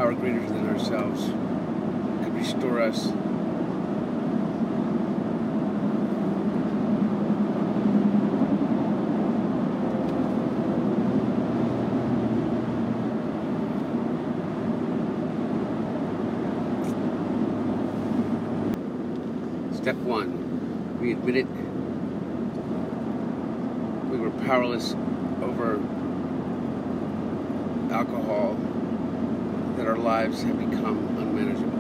power greater than ourselves could restore us. Step one, we admitted we were powerless over alcohol, that our lives have become unmanageable.